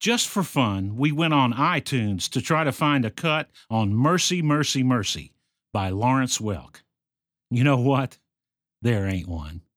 Just for fun, we went on iTunes to try to find a cut on Mercy, Mercy, Mercy by Lawrence Welk. You know what? There ain't one.